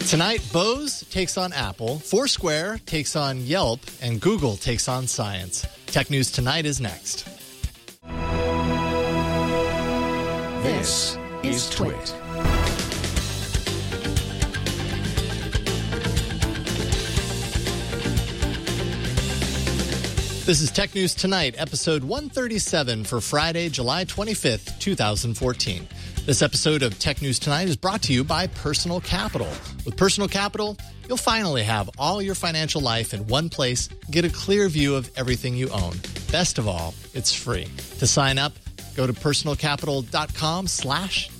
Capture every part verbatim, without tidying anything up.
Tonight, Bose takes on Apple, Foursquare takes on Yelp, and Google takes on Science. Tech News Tonight is next. This is Twit. This is Tech News Tonight, episode one thirty-seven for Friday, July twenty-fifth, twenty fourteen. This episode of Tech News Tonight is brought to you by Personal Capital. With Personal Capital, you'll finally have all your financial life in one place, get a clear view of everything you own. Best of all, it's free. To sign up, go to personalcapital.com slash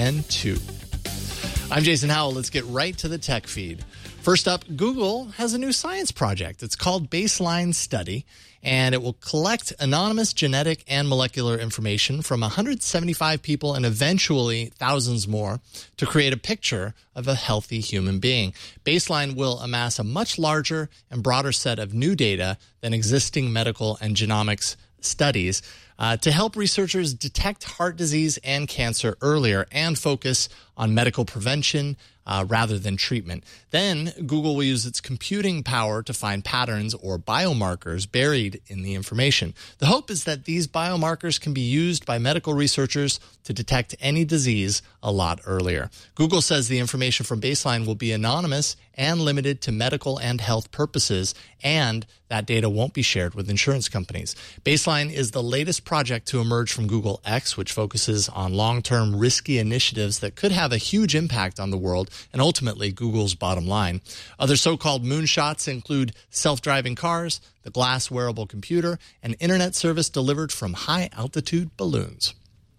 TN2. I'm Jason Howell. Let's get right to the tech feed. First up, Google has a new science project. It's called Baseline Study, and it will collect anonymous genetic and molecular information from one hundred seventy-five people and eventually thousands more to create a picture of a healthy human being. Baseline will amass a much larger and broader set of new data than existing medical and genomics studies uh, to help researchers detect heart disease and cancer earlier and focus on medical prevention uh, rather than treatment. Then Google will use its computing power to find patterns or biomarkers buried in the information. The hope is that these biomarkers can be used by medical researchers to detect any disease a lot earlier. Google says the information from Baseline will be anonymous and limited to medical and health purposes, and that data won't be shared with insurance companies. Baseline is the latest project to emerge from Google X, which focuses on long-term risky initiatives that could have a huge impact on the world and ultimately Google's bottom line. Other so-called moonshots include self-driving cars, the glass wearable computer, and internet service delivered from high-altitude balloons.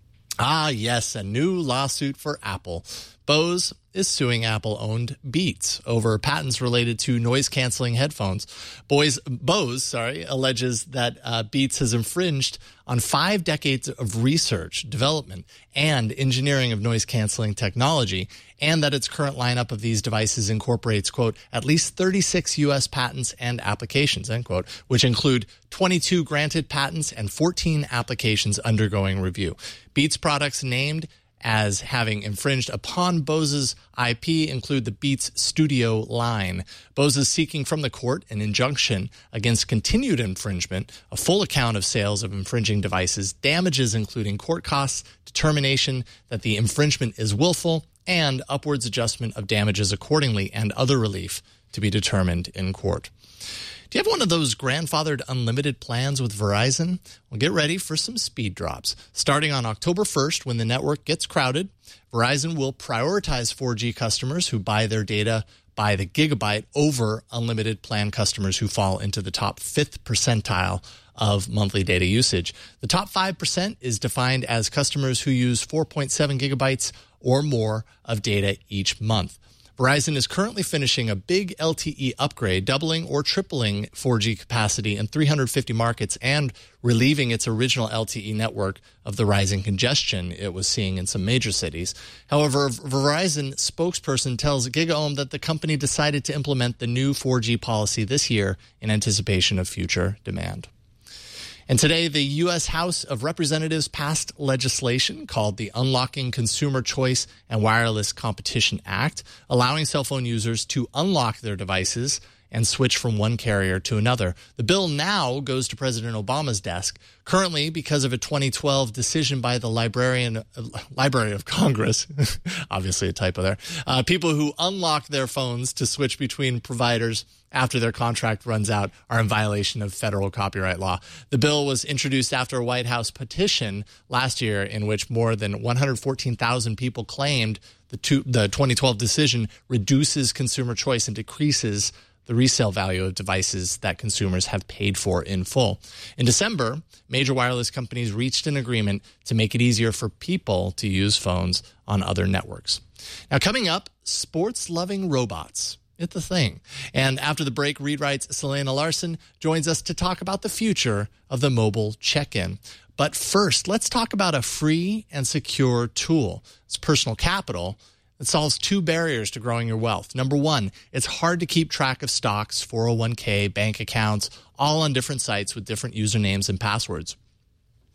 Ah, yes, a new lawsuit for Apple. Bose is suing Apple-owned Beats over patents related to noise-canceling headphones. Boys, Bose, sorry, alleges that uh, Beats has infringed on five decades of research, development, and engineering of noise-canceling technology, and that its current lineup of these devices incorporates, quote, at least thirty-six U S patents and applications, end quote, which include twenty-two granted patents and fourteen applications undergoing review. Beats products named as having infringed upon Bose's I P include the Beats Studio line. Bose is seeking from the court an injunction against continued infringement, a full account of sales of infringing devices, damages including court costs, determination that the infringement is willful, and upwards adjustment of damages accordingly, and other relief to be determined in court. Do you have one of those grandfathered unlimited plans with Verizon? Well, get ready for some speed drops. Starting on October first, when the network gets crowded, Verizon will prioritize four G customers who buy their data by the gigabyte over unlimited plan customers who fall into the top fifth percentile of monthly data usage. The top five percent is defined as customers who use four point seven gigabytes or more of data each month. Verizon is currently finishing a big L T E upgrade, doubling or tripling four G capacity in three hundred fifty markets and relieving its original L T E network of the rising congestion it was seeing in some major cities. However, Verizon spokesperson tells GigaOM that the company decided to implement the new four G policy this year in anticipation of future demand. And today, the U S House of Representatives passed legislation called the Unlocking Consumer Choice and Wireless Competition Act, allowing cell phone users to unlock their devices and switch from one carrier to another. The bill now goes to President Obama's desk. Currently, because of a twenty twelve decision by the Librarian, uh, Library of Congress, obviously a typo there, uh, people who unlock their phones to switch between providers after their contract runs out are in violation of federal copyright law. The bill was introduced after a White House petition last year in which more than one hundred fourteen thousand people claimed the, two, the twenty twelve decision reduces consumer choice and decreases the resale value of devices that consumers have paid for in full. In December, major wireless companies reached an agreement to make it easier for people to use phones on other networks. Now, coming up, sports-loving robots. It's a thing. And after the break, Read Write's Selena Larson joins us to talk about the future of the mobile check-in. But first, let's talk about a free and secure tool. It's Personal Capital. It solves two barriers to growing your wealth. Number one, it's hard to keep track of stocks, four oh one k, bank accounts, all on different sites with different usernames and passwords.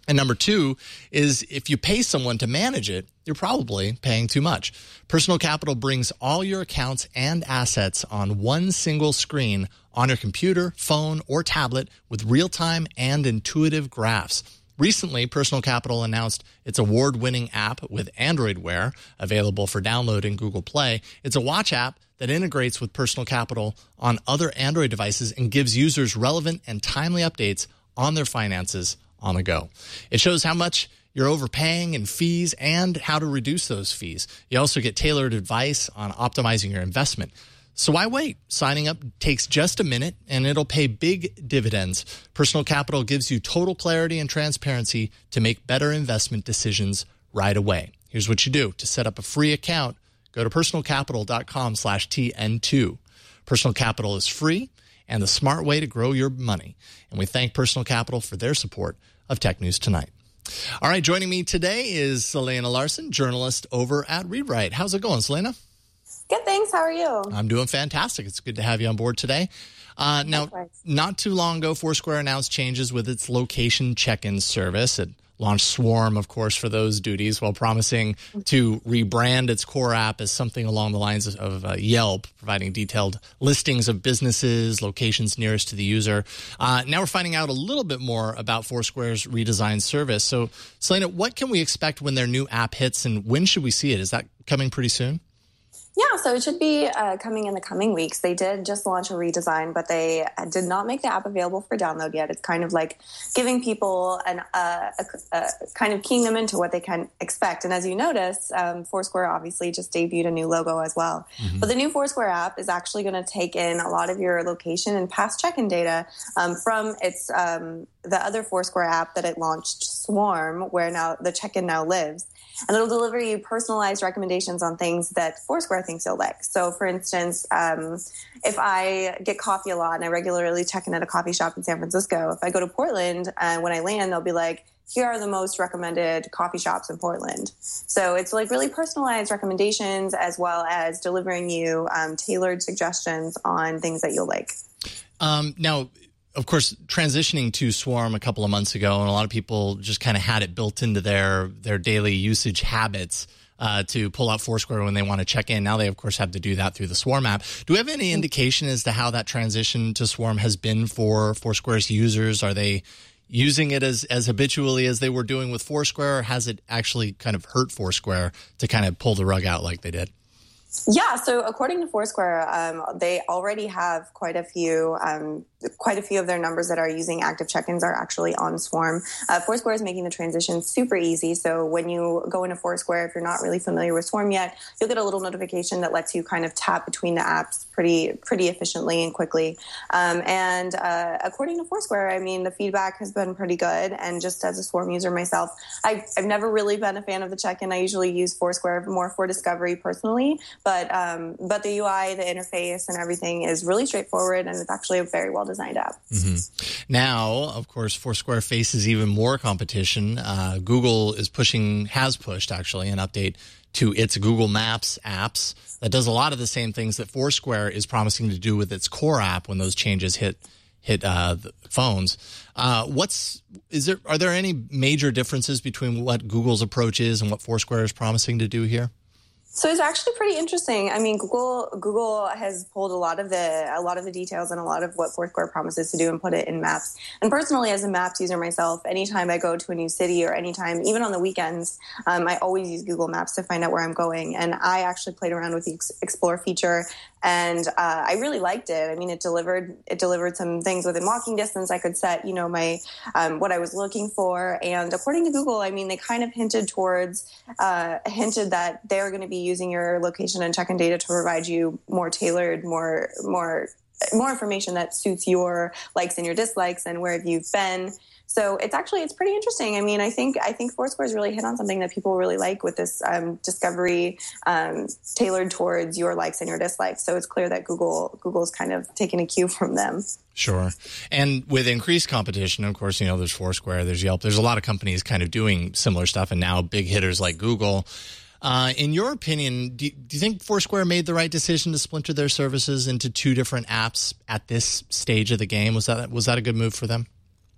And number two is if you pay someone to manage it, you're probably paying too much. Personal Capital brings all your accounts and assets on one single screen on your computer, phone, or tablet with real-time and intuitive graphs. Recently, Personal Capital announced its award-winning app with Android Wear, available for download in Google Play. It's a watch app that integrates with Personal Capital on other Android devices and gives users relevant and timely updates on their finances on the go. It shows how much you're overpaying in fees and how to reduce those fees. You also get tailored advice on optimizing your investment. So why wait? Signing up takes just a minute and it'll pay big dividends. Personal Capital gives you total clarity and transparency to make better investment decisions right away. Here's what you do. To set up a free account, go to personalcapital.com slash TN2. Personal Capital is free and the smart way to grow your money. And we thank Personal Capital for their support of Tech News Tonight. All right, joining me today is Selena Larson, journalist over at ReadWrite. How's it going, Selena? Good, thanks. How are you? I'm doing fantastic. It's good to have you on board today. Uh, now, not too long ago, Foursquare announced changes with its location check-in service. It launched Swarm, of course, for those duties, while promising to rebrand its core app as something along the lines of, of uh, Yelp, providing detailed listings of businesses, locations nearest to the user. Uh, now we're finding out a little bit more about Foursquare's redesigned service. So, Selena, what can we expect when their new app hits, and when should we see it? Is that coming pretty soon? Yeah, so it should be uh, coming in the coming weeks. They did just launch a redesign, but they did not make the app available for download yet. It's kind of like giving people an uh, a, a, kind of keying them into what they can expect. And as you notice, um, Foursquare obviously just debuted a new logo as well. Mm-hmm. But the new Foursquare app is actually going to take in a lot of your location and past check-in data um, from its um, the other Foursquare app that it launched, Swarm, where now the check-in now lives. And it'll deliver you personalized recommendations on things that Foursquare thinks you'll like. So, for instance, um, if I get coffee a lot and I regularly check in at a coffee shop in San Francisco, if I go to Portland, uh, when I land, they'll be like, here are the most recommended coffee shops in Portland. So it's like really personalized recommendations as well as delivering you um, tailored suggestions on things that you'll like. Um, now, of course, transitioning to Swarm a couple of months ago, and a lot of people just kind of had it built into their their daily usage habits uh, to pull out Foursquare when they want to check in. Now they, of course, have to do that through the Swarm app. Do we have any indication as to how that transition to Swarm has been for Foursquare's users? Are they using it as, as habitually as they were doing with Foursquare, or has it actually kind of hurt Foursquare to kind of pull the rug out like they did? Yeah, so according to Foursquare, um, they already have quite a few, um, quite a few of their numbers that are using active check-ins are actually on Swarm. Uh, Foursquare is making the transition super easy. So when you go into Foursquare, if you're not really familiar with Swarm yet, you'll get a little notification that lets you kind of tap between the apps pretty, pretty efficiently and quickly. Um, and uh, according to Foursquare, I mean, the feedback has been pretty good. And just as a Swarm user myself, I've, I've never really been a fan of the check-in. I usually use Foursquare more for discovery personally. But um, but the U I, the interface, and everything is really straightforward, and it's actually a very well-designed app. Mm-hmm. Now, of course, Foursquare faces even more competition. Uh, Google is pushing, has pushed actually, an update to its Google Maps apps that does a lot of the same things that Foursquare is promising to do with its core app when those changes hit hit uh, the phones. Uh, what's is there? Are there any major differences between what Google's approach is and what Foursquare is promising to do here? So it's actually pretty interesting. I mean, Google Google has pulled a lot of the a lot of the details and a lot of what Foursquare promises to do and put it in Maps. And personally, as a Maps user myself, anytime I go to a new city or anytime, even on the weekends, um, I always use Google Maps to find out where I'm going. And I actually played around with the Explore feature, and uh, I really liked it. I mean, it delivered it delivered some things within walking distance. I could set, you know, my um, what I was looking for. And according to Google, I mean, they kind of hinted towards uh, hinted that they're going to be using your location and check-in data to provide you more tailored, more more more information that suits your likes and your dislikes and where you've been. So it's actually it's pretty interesting. I mean, I think I think Foursquare's really hit on something that people really like with this um, discovery um, tailored towards your likes and your dislikes. So it's clear that Google Google's kind of taking a cue from them. Sure. And with increased competition, of course, you know, there's Foursquare, there's Yelp, there's a lot of companies kind of doing similar stuff, and now big hitters like Google. Uh, in your opinion, do, do you think Foursquare made the right decision to splinter their services into two different apps at this stage of the game? Was that was that a good move for them?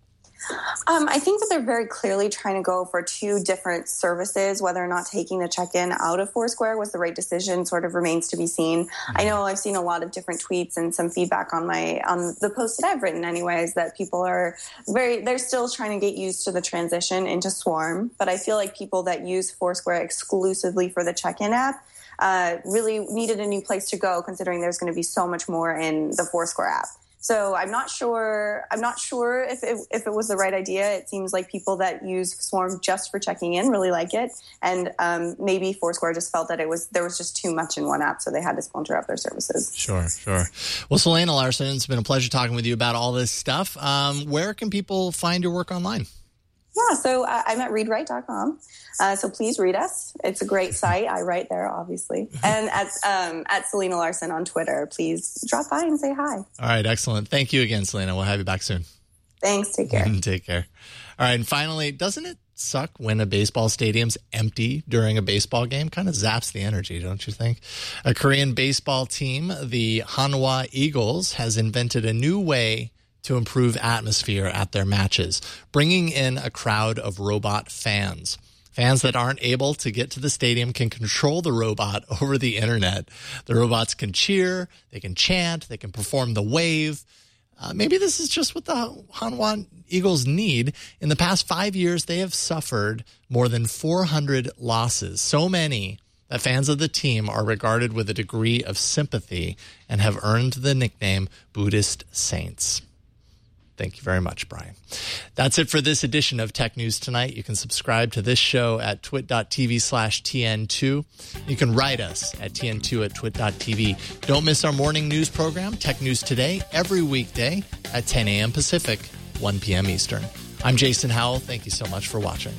Um, I think that they're very clearly trying to go for two different services. Whether or not taking the check-in out of Foursquare was the right decision sort of remains to be seen. Mm-hmm. I know I've seen a lot of different tweets and some feedback on my on the post that I've written anyways, that people are very, they're still trying to get used to the transition into Swarm. But I feel like people that use Foursquare exclusively for the check-in app uh, really needed a new place to go, considering there's going to be so much more in the Foursquare app. So I'm not sure. I'm not sure if it, if it was the right idea. It seems like people that use Swarm just for checking in really like it, and um, maybe Foursquare just felt that it was there was just too much in one app, so they had to splinter up their services. Sure, sure. Well, Selena Larson, it's been a pleasure talking with you about all this stuff. Um, where can people find your work online? Yeah, so uh, I'm at read write dot com. Uh, so please read us. It's a great site. I write there, obviously. And at um, at Selena Larson on Twitter. Please drop by and say hi. All right, excellent. Thank you again, Selena. We'll have you back soon. Thanks. Take care. Take care. All right, and finally, doesn't it suck when a baseball stadium's empty during a baseball game? Kind of zaps the energy, don't you think? A Korean baseball team, the Hanwha Eagles, has invented a new way to improve atmosphere at their matches, bringing in a crowd of robot fans. Fans that aren't able to get to the stadium can control the robot over the internet. The robots can cheer, they can chant, they can perform the wave. Uh, maybe this is just what the Hanwha Eagles need. In the past five years, they have suffered more than four hundred losses, so many that fans of the team are regarded with a degree of sympathy and have earned the nickname Buddhist Saints. Thank you very much, Brian. That's it for this edition of Tech News Tonight. You can subscribe to this show at twit.tv slash TN2. You can write us at T N two at twit.tv. Don't miss our morning news program, Tech News Today, every weekday at ten a.m. Pacific, one p.m. Eastern. I'm Jason Howell. Thank you so much for watching.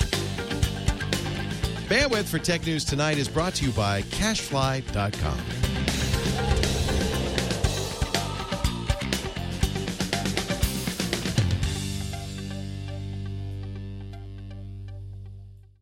Bandwidth for Tech News Tonight is brought to you by Cashfly dot com.